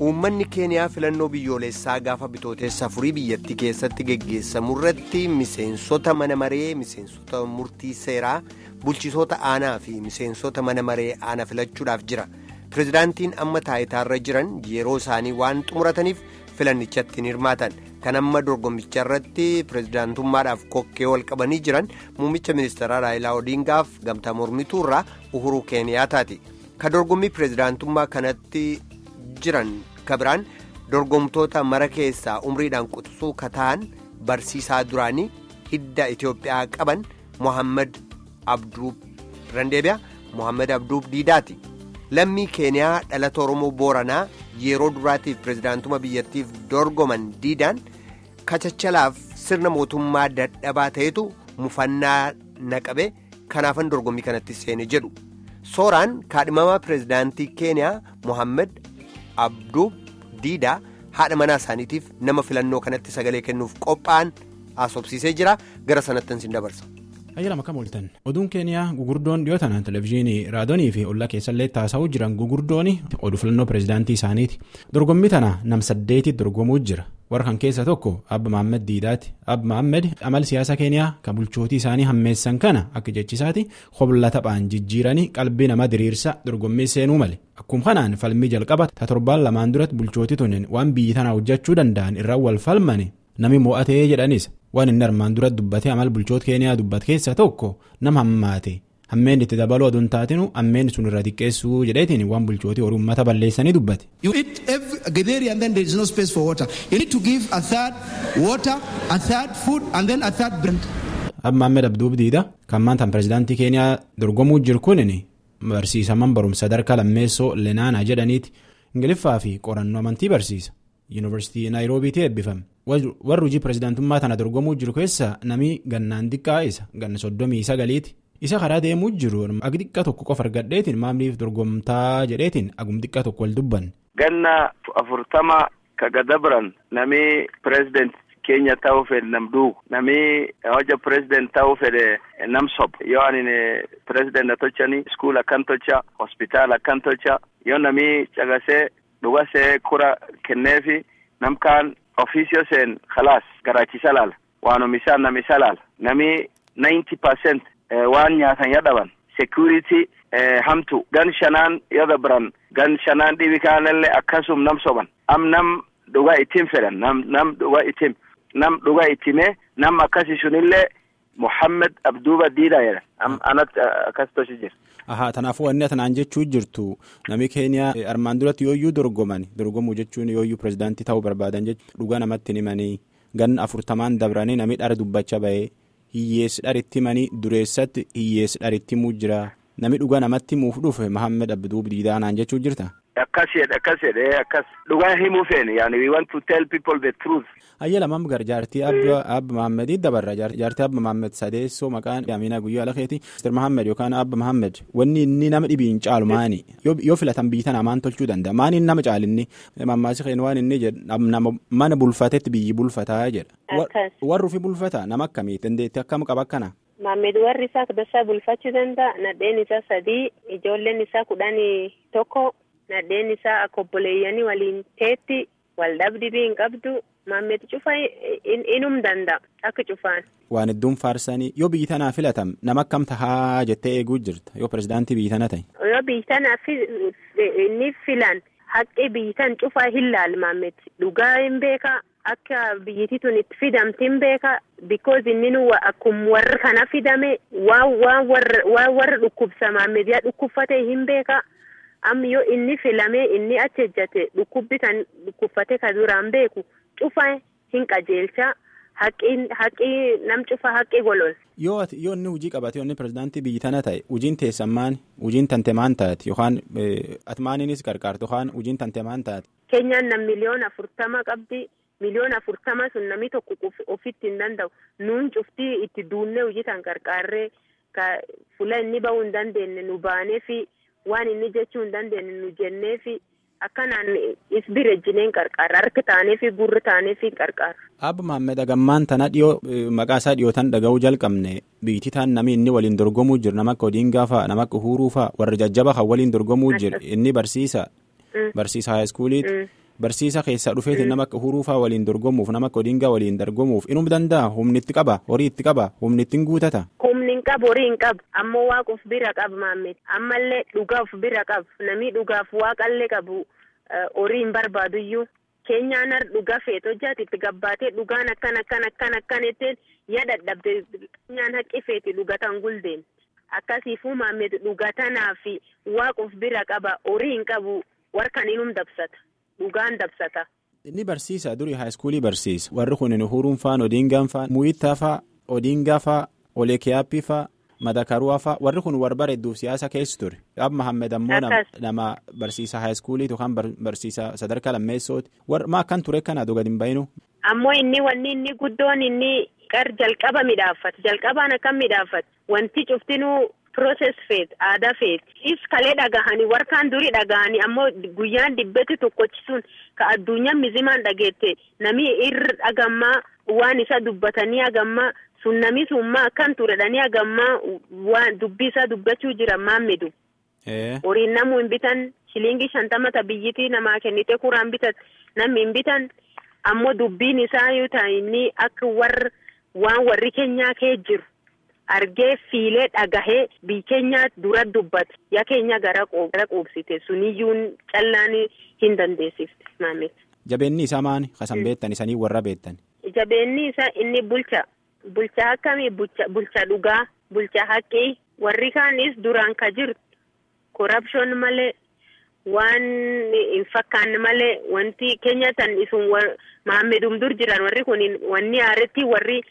Uummanni Keeniyaa filannoo biyyoolessaa gaafa bitootessa afurii biyyattii keessatti geggeessamu irratti miseensota mana maree, miseensota murtii seeraa, bulchitoota aanaa fi miseensota mana maree aanaa filachuudhaaf jira. Pireezidaantiin amma taayitaarra jiran yeroo isaanii waan xumurataniif filannichatti ni hirmaatan. Kan amma dorgommicha irratti pireezidaantummaadhaaf kokkee wal qabanii jiran muummicha ministeeraa Raayilaa Odingaaf gamtaa mormituu irraa Uhuru Keeniyaataati. Kan dorgommii pireezidaantummaa kanatti jiran kabiraan dorgomtoota mara keessaa umriidhaan quxisuu kataan barsiisaa duraanii hidda Itoophiyaa qaban Mohaammed Abduub Randeebiyaa Mohaammed Abduub Diidaati. Lammii Keeniyaa dhalata Oromoo Booranaa yeroo duraatiif pireezidaantuma biyyattiif dorgoman Diidaan kachachalaaf sirna mootummaa dadhabaa ta'etu mufannaa naqabe kanaafan dorgommii kanatti seene jedhu. Sooraan kaadhimamaa pireezidaantii Keeniyaa Mohaammed Abduub Diidaa haadha manaa isaaniitiif nama filannoo kanatti sagalee kennuuf qophaa'an haasofsiisee jira. Gara sanattan sin dabarsa. Ayyaana makam ooltan. Oduun Keeniyaa gugurdoon dhiyootaan televezyiinii raadiyoonii fi ollaa keessallee taasisuu jiran gugurdoon oduu filannoo pireezidaantii isaaniiti. Dorgommii tana nam 8 dorgomuu jira. Warra kan keessa tokko Abba Mohaammed Diidaati. Abba Mohaammed amal siyaasa Keeniyaa kan bulchootii isaanii hammeessan kana akka jechisaati hobla taphaan jijjiiranii qalbii nama diriirsa dorgommii seenuu male. Akkuma kanaan falmii jalqaba torbaan lamaan duratti bulchootii tunin waan biyyi tana hojjechuu danda'an irraa wal falmani nami mo'atee jedhanis waan inni armaan dura dubbatee amal bulchoota Keeniyaa dubbat keessa tokko nama hammaate hammeen itti dabaluu aduun taatinu hammeen sun irra xiqqeessuu jedheetiin waan bulchootii horii uummata balleessanii dubbate. You eat every githeri and then there is no space for water. You need to give a third water, a third food and then a third bread. Abba Mohaammed Abduub Diidaa kan maantaan pireezidaantii Keeniyaa dorgomuu jiru kunini barsiisaman barumsa sadarkaa lammeessoo Lenaanaa jedhaniiti Ingiliffaa fi qorannoo amantii barsiisa. Yuunivarsiitii Naayiroobiitti eebbifame. Warri hojii pireezidaantummaa tana dorgomuu jiru keessa namni gannaan xiqqaa isa ganna 39ti. Isa karaa deemuu jiru ag xiqqaa tokko qofa argadheetiin maamliif dorgomtaa jedheetiin agum xiqqaa tokko wal dubban. Ganna 40 kagadabran namni pireezidaant keenya ta'uu fedhe namduu namni hojja pireezidaant ta'uu fedhe namsob yoo ani pireezidaant tochani iskuula kan tocha hospitaala kan tocha yoo namni cagasee dhugasee kura kenneefi namkaan ofiisiyoo seen khalaas garaachisa laala waanumisaan namisa laala namni 90% waan nyaatan yadhaban security hamtu gan shanaan yadabran gan shanaan dhibi kaanallee akkasum nam soban nam dhugaa ittiin fedhan nam dhugaa ittiin nam dhugaa ittime nam akkasi sunillee Mohaammed Abduub Diidaa jedhan anatti akkas toshi jira. Tanaafuu wanni atanaan jechuu jirtu namni Keeniyaa armaan duratti yooyyuu dorgomuu jechuun yooyyuu pireezidaantii ta'uu barbaadan jechuudha dhugaa namatti himanii ganna 40 dabranii namni dhara dubbachaa bahee hiyyeessi dharitti himanii dureessatti hiyyeessi dharitti himuu jira namni dhugaa namatti himuuf dhufe Mohaammed Abduub Diidaa naan jechuu jirta. Akkas dhugaa himuu feene yaani we want to tell people the truth. Ayyala mam gar jaartii Abba Mohaammed dabarra jaartii Abba Mohaammed sadeessoo maqaan Yaamina Guyyaa Alakeeti Mr. Mohaammed yookaan Abba Mohaammed wanni inni nama dhibiin caalu maani yoo filatan biitan amaan tolchuu danda'a maani nama caalinni mammaasi keen waan inni jedha nama mana bulfatetti biyyi bulfataa jedha warri fi bulfata nama akkamii dandeetti akkam qaba akkana. Mohaammed warri isaa dasaa bulfachuu danda'a nadheen isaa 3 ijoolleen isaa 11 nadheen isaa akka obboleeyyanii waliin teetti wal dhabdibii hin qabdu Mohaammed cufa inum danda'a akka cufaan. Waan hedduun faarsanii yoo biyyi tanaa filatam nama akkam tahaa jettee eeguu jirta yoo pireezidaantii biyyi tana ta'e. Yoo biyyi tanaa inni filan haqqi biyyi tan cufaa hin laal Mohaammed dhugaa hin beeka akka biyyittii tun itti fidamti hin beeka because inni akkuma warra kana fidame waan warra dhukkubsa Mohaammed yaa dhukkubfate hin beeka. Amma yoo inni filamee inni achi ejjate dhukkubbitan dhukkubfate ka duraan beeku cufa hin qajeelcha haqqii nam cufa haqqii golol. Yoo inni hojii qabate yoo inni pireezidaantii biyyi tana ta'e hojiin teessammaan hojiin tante maan taate yookaan atmaaniinis qarqaartu yookaan hojiin tante maan taate. Keenyaan nam 40,000 qabdi 40,000 sun namni tokko ofitti hin danda'u nuun cuftii itti duunnee hojii tan qarqaarree fuula inni bahuu hin dandeenye nu baaneefi. Waan inni jechuu hin dandeenye nu jenneefi akkanaan isbirejjineen qarqaara harka taaneefi gurra taaneefi qarqaara. Abba Mohaammed agammaan tana dhiyoo maqaa isaa dhiyootan dhaga'uu jalqabne biitii taan namni inni waliin dorgomuu jira nama akka Odingaa fa'a nama akka Uhuruu fa'a warra jajjaba kan waliin dorgomuu jira inni barsiisa high schooliiti barsiisa keessaa dhufeetiin nama akka huruufaa waliin dorgomuuf nama akka Odingaa waliin dorgomuuf inuu danda'a humni itti qaba horii itti qaba humni ittiin guutata. Humni hin qabu horii hin qabu ammoo waaqa of bira qabu maammet ammallee dhugaa of bira qabu namni dhugaaf waaqallee qabu horii hin barbaaduyyuu keenyaan dhugaa feet hojjaati itti gabbaatee dhugaan akkan ittiin yaadadhabde keenyaan haqqi feeti dhugatan guldeen. Akkasiifuu maammet dhugatanaa fi waaqa of bira qaba horii hin qabu warkan inum dabsata dhugaan dabsata. Inni barsiisa durii haayiskuulii barsiisa warri kun Uhuruun faan Odingaan faan Muyittaa faa Odingaa faa Olekiyaappii faa Madakaruwaa faa warri kun war bareedduuf siyaasa keessa ture. Ab Mahammed ammoo nama barsiisa haayiskuulii yookaan barsiisa sadarkaa lammeessooti maa akkan ture kana aduu gadi hin bayinu. Ammoo inni guddoon inni jalqaba midhaaffate jalqabaan akkam midhaaffate wanti cuftinuu process feet aadaa feet is kalee dhagahanii warkaan durii dhagahanii ammoo guyyaan dibbeti tokkochisuun ka addunyaa mizimaan dhageette namni irra dhagammaa waan isa dubbatanii hagammaa sun namni summaa akkan turedhanii hagammaa waan dubbii isaa dubbachuu jira maammedu. Horiin namuu hin bitan shilingii 50 biyyitii namaa kennite kuraan bitat namni hin bitan ammoo dubbiin isaa yoo ta'e inni akka waan warri keenyaa kee jiru. Argee fiilee dhagahee biyya keenya dura dubbate yaa keenya gara quubsite suniyyuun callaan hin dandeessifte maammet. Jabeenni isaa maani kasan beektan isanii warra beektan. Jabeenni isaa inni bulcha akkamii bulcha dhugaa bulcha haqqii warri kaanis duraan ka jirtu corruption malee waan hin fakkaanne malee wanti keenya tan isun maammedum dur jiran warri kun wanni aaretti warri.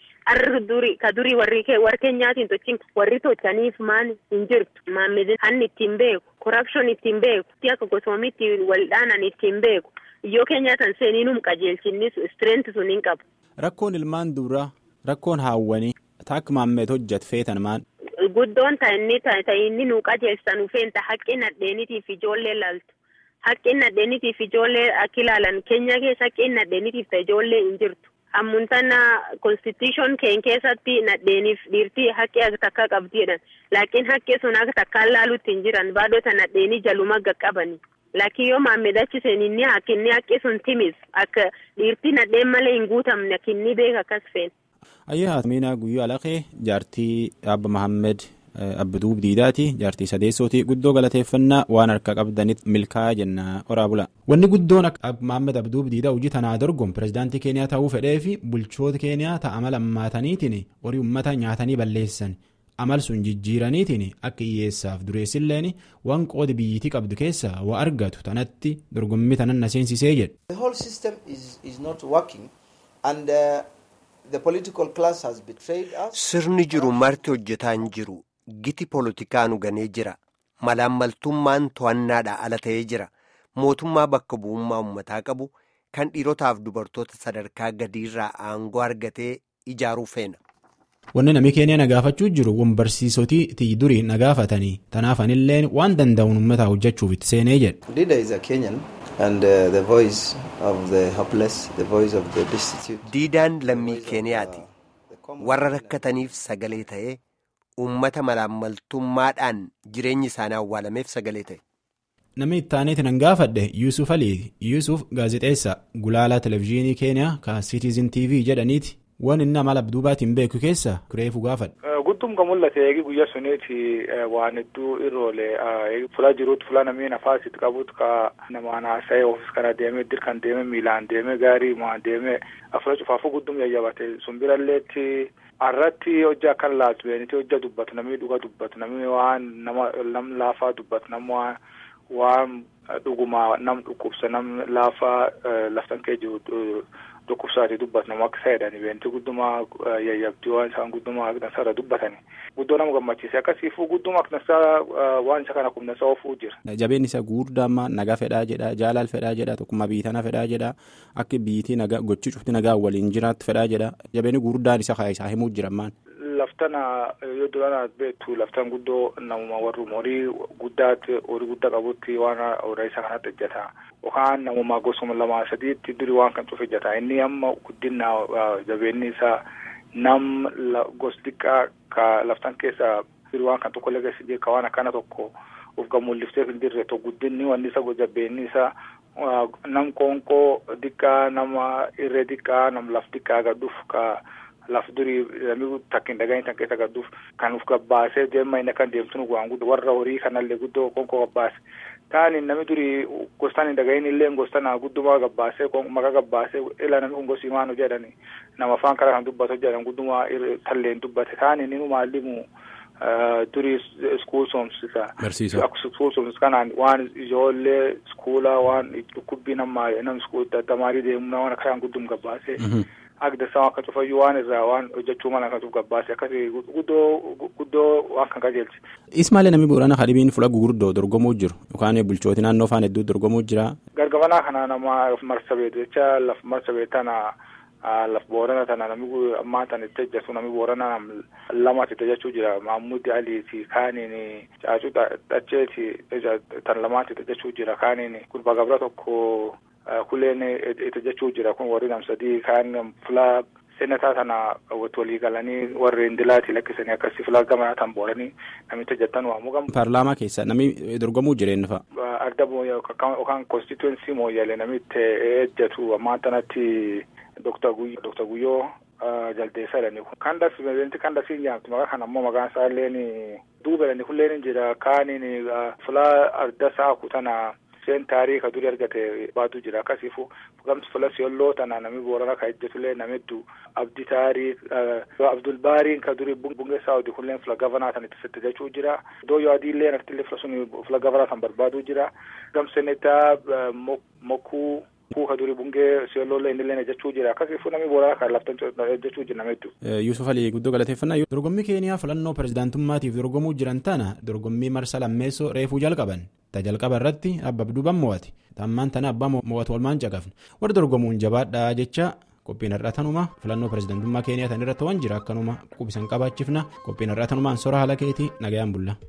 Durii warri keenyaatiin tochin warri tochaniif maan hin jirtu maammedin hanni ittiin beeku corruption ittiin beeku akka gosoomitti waldhaanan ittiin beeku iyyoo keenyaatan seeniinum qajeelchinnis strength sun hin qabu. Rakkoon ilmaan duraa rakkoon haawwanii taak maammed hojjet feetan maan. Guddoon ta'inni nuu qajeelsan feenta haqqi nadheeniitiif ijoollee laaltu haqqi nadheeniitiif ijoollee akka ilaalan keenya keessa haqqi nadheeniitiif ijoollee hin jirtu. Ammuntana constitution keen keessatti nadheeniif dhiirtii haqqi akka takka qabdiidhaan laakiin haqqi sun akka takkaan laaluutti hin jiran baadota nadheenii jaluma qaqqabani laakiin yoo maammedachiseen inni haqqi sun timis akka dhiirtii nadheen malee hin guutamne kinni beeka akkas feen. Ayyaa Miinaa Guyyoo Alaqee jaartii Abba Mahammed Abduub Diidaati jaartii sadeessooti guddoo galateeffannaa waan harka qabdanitti milkaa'aa jenna horaa bula. Wanni guddoon akka Mahammed Abduub Diidaa hojii tanaa dorgomu pirezidaantii Keeniyaa ta'uu fedhee fi bulchoota Keeniyaa ta'ama lammaataniitiin horii uummata nyaatanii balleessan amal sun jijjiiraniitiin akka hiyyeessaaf dureessilleen waan qoodi biyyitii qabdu keessaa waa argatu tanatti dorgommii tanan na seensisee jedhe. The whole system is not working and the political class has betrayed us. Sirni jiru marti hojjetaa hin jiru. Giti poolitikaan uganee jira. Malaammaltummaan to'annaadhaa ala ta'ee jira. Mootummaa bakka bu'ummaa uummataa qabu kan dhiirotaaf dubartoota sadarkaa gadiirraa aangoo argatee ijaaruu feena. Wanni namni Keeniyaa nagaafachuu jiru wan barsiisotii durii nagaafatanii tanaaf anillee waan danda'uun uummataa hojjechuuf itti seenee jedhe. Dida is a Kenyan and the voice of the helpless, the voice of the destitute. Diidaan lammii Keeniyaati. Warra rakkataniif sagalee ta'ee uummata malaammaltummaadhaan jireenyi isaanii awwaalameef sagalee ta'e. Namni itti aaneetiin hangaafadhe Yuusuf Aliiti. Yuusuf gaazexeessa gulaalaa televezyiinii Keeniyaa kan Citizen TV jedhaniiti. Waan inni amala abduubaatiin beeku keessa kureefu gaafadha. Guddum ka mul'ate eegi guyyaa suniiti waan hedduu irroolee fulaa jiruutti fulaa namni nafaasitti qabuutu ka namaan haasa'ee oofis kana deemee dirqan deemee miilaan deemee gaarii maan deemee afura cufaafuu guddum yayyabate sun biralleetti arratti hojja akkan laatu beeniti hojja dubbatu namni dhuga dubbatu namni waan nam laafaa dubbatu nam waan dhuguma nam dhukkubsa nam laafaa laftan kee jiru dhukkubsaati dubbatu nama akka saayidanii beenti guddumaa yayyabdii waan isaan guddumaa aknasaarra dubbatani guddoo nama gammachiise akkasiifuu guddumaa aknasaa waan isa kana kumnasaa oofuu jira. Jabeen isa guurdaammaa nagaa fedhaa jedha jaalal fedhaa jedha tokkummaa biitana fedhaa jedha akka biitii nagaa gochii cufti nagaa waliin jiraatti fedhaa jedha jabeen guurdaan isa isaa himuu jira maan. Laftana yoo duraan beektu laftan guddoo namuma warri horii guddaatti horii guddaa qabutti waan horii isa kanatti hojjeta. Yookaan namuma gosuma lama sadiitti durii waan kan cufe hojjeta. Inni amma guddina jabeenni isaa nam gos xiqqaa ka laftan keessa durii waan kan tokko leegasi beeka waan akkana tokko of gamulliftee hin dirre to guddinni wanni isa jabeenni isaa nam konko dikka nama irre dikka nam laf dikka gaduf ka laf duri nami takkin dagain tan kesa gaduf kan uf gabbase demma ina kan demtunu gwangu warra hori kanalle guddo konko gabbase tani nami duri gostani dagain ille gostana gudduma gabbase kon maga gabbase ila nami ungo simano jedani nama fan kala kan dubbato jedan gudduma tallen dubbate tani ninu malimu duri school soms sa school soms kanan wan jolle schoola wan kubbina ma enam school tamari de muna wana kan guddum gabbase agda sawa ka tufa yuwan zawan ojju mana ka tufa gabbase akati guddo wan kan gajelti ismaile nami borana khadibin fula gurdo dorgomu jiru ukane bulchoti nanno fan eddu dorgomu jira gargabana kana nama marsabe de cha laf marsabe tana laf borana tana nami amma tan tejja suna mi borana lama tejja jira mahmud ali ti kane ne chachu tace ti tan lama tejja jira kane ne kun bagabra ko kulene tejja jira kun wari nam sadi kan fla senata tana wotoli galani warre indilati lakisani akasi fla gama tan borani nami tejja tan wa mugam parlama kessa nami dorgomu jiren fa ardabo yo kan constituency mo yale nami te ejjatu amma tanati Dr. Guyo jalde salani kanda sibenti kanda sinya tumaga kana mo maga saleni dubela ni kulleni jira kani ni fula ardasa kutana sen tarika duri argate badu jira kasifu gam fula siyollo tana nami borana ka ejjetule namedu abdi tari abdul bari ka duri bunge saudi kullen fula governor tan tisette jachu jira do yo adi le nartile fula suni fula governor tan barbadu jira gam seneta moku ku kaduri bunge siyollo le indilene jachu jira kasifu nami borana ka laftan jachu jira namedu Yusuf Ali guddo galateeffanna dorgommii Keeniyaa filannoo pirezidaantummaatiif dorgomuu jiran tana dorgommii marsa lammeessoo reefuu jalqaban ta jalqaba irratti abba abduuban mo'ate tammaan tana abbaa mo'atu olmaan caqafne warra dorgomuun jabaadhaa jecha qophiin har'atanuma filannoo pirezidaantummaa Keeniyaa tan irratti waan jira akkanuma qubisan qabaachifna qophiin har'atanumaan sora haala keetii nagayaan bulla.